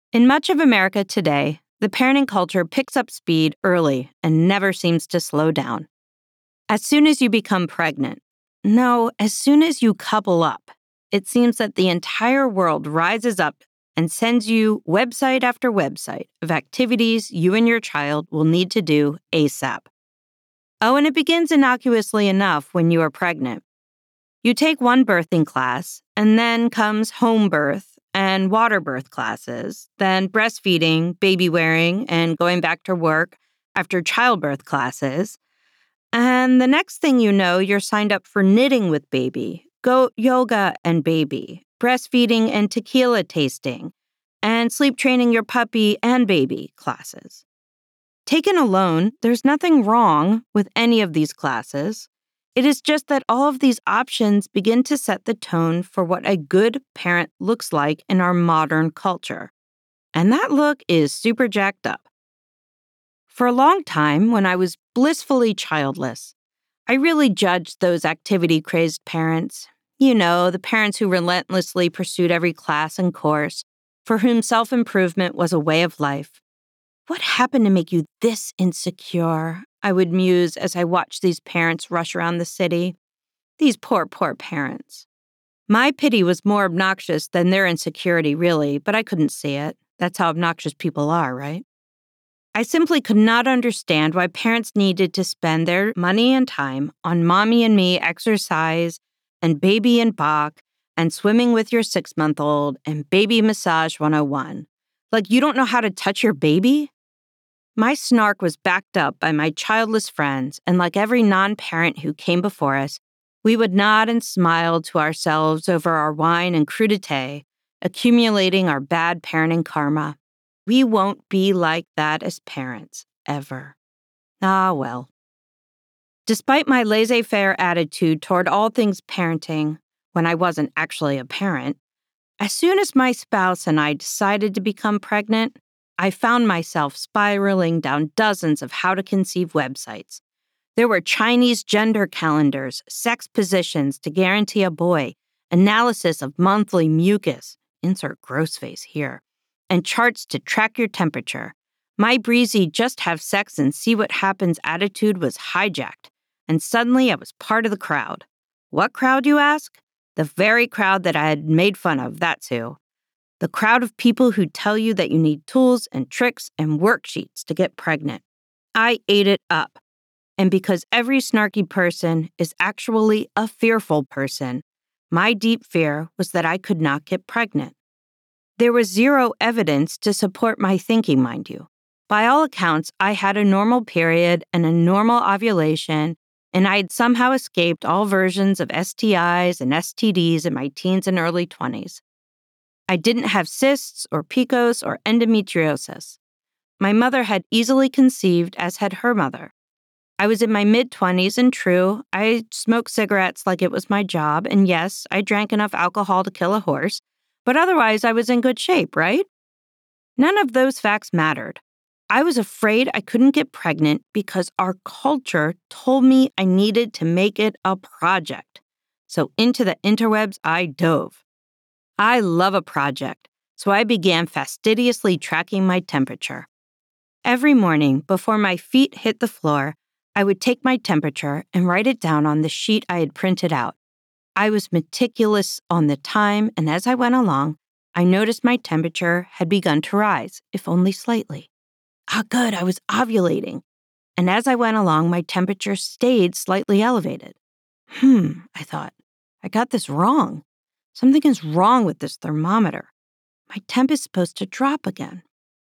In much of America today, the parenting culture picks up speed early and never seems to slow down. As soon as you become pregnant, no, as soon as you couple up, it seems that the entire world rises up and sends you website after website of activities you and your child will need to do ASAP. Oh, and it begins innocuously enough when you are pregnant. You take one birthing class, and then comes home birth and water birth classes, then breastfeeding, baby wearing, and going back to work after childbirth classes. And the next thing you know, you're signed up for knitting with baby, goat yoga and baby, breastfeeding and tequila tasting, and sleep training your puppy and baby classes. Taken alone, there's nothing wrong with any of these classes. It is just that all of these options begin to set the tone for what a good parent looks like in our modern culture. And that look is super jacked up. For a long time, when I was blissfully childless, I really judged those activity-crazed parents. You know, the parents who relentlessly pursued every class and course, for whom self-improvement was a way of life. What happened to make you this insecure? I would muse as I watched these parents rush around the city. These poor, poor parents. My pity was more obnoxious than their insecurity, really, but I couldn't see it. That's how obnoxious people are, right? I simply could not understand why parents needed to spend their money and time on mommy and me exercise and baby and Bach and swimming with your 6-month-old and baby massage 101. Like you don't know how to touch your baby? My snark was backed up by my childless friends, and like every non-parent who came before us, we would nod and smile to ourselves over our wine and crudité, accumulating our bad parenting karma. We won't be like that as parents, ever. Ah, well. Despite my laissez-faire attitude toward all things parenting, when I wasn't actually a parent, as soon as my spouse and I decided to become pregnant, I found myself spiraling down dozens of how to conceive websites. There were Chinese gender calendars, sex positions to guarantee a boy, analysis of monthly mucus, insert gross face here, and charts to track your temperature. My breezy just have sex and see what happens attitude was hijacked, and suddenly I was part of the crowd. What crowd, you ask? The very crowd that I had made fun of, that's who. The crowd of people who tell you that you need tools and tricks and worksheets to get pregnant. I ate it up. And because every snarky person is actually a fearful person, my deep fear was that I could not get pregnant. There was zero evidence to support my thinking, mind you. By all accounts, I had a normal period and a normal ovulation, and I had somehow escaped all versions of STIs and STDs in my teens and early 20s. I didn't have cysts or PCOS or endometriosis. My mother had easily conceived, as had her mother. I was in my mid-20s, and true, I smoked cigarettes like it was my job, and yes, I drank enough alcohol to kill a horse, but otherwise I was in good shape, right? None of those facts mattered. I was afraid I couldn't get pregnant because our culture told me I needed to make it a project. So into the interwebs I dove. I love a project, so I began fastidiously tracking my temperature. Every morning, before my feet hit the floor, I would take my temperature and write it down on the sheet I had printed out. I was meticulous on the time, and as I went along, I noticed my temperature had begun to rise, if only slightly. Ah, good, I was ovulating. And as I went along, my temperature stayed slightly elevated. I thought, I got this wrong. Something is wrong with this thermometer. My temp is supposed to drop again.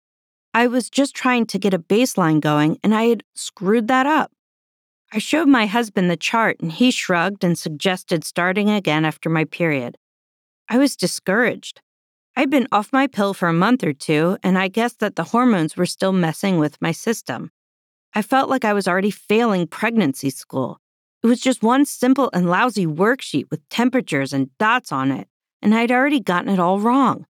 I was just trying to get a baseline going, and I had screwed that up. I showed my husband the chart, and he shrugged and suggested starting again after my period. I was discouraged. I'd been off my pill for a month or two, and I guessed that the hormones were still messing with my system. I felt like I was already failing pregnancy school. It was just one simple and lousy worksheet with temperatures and dots on it, and I'd already gotten it all wrong.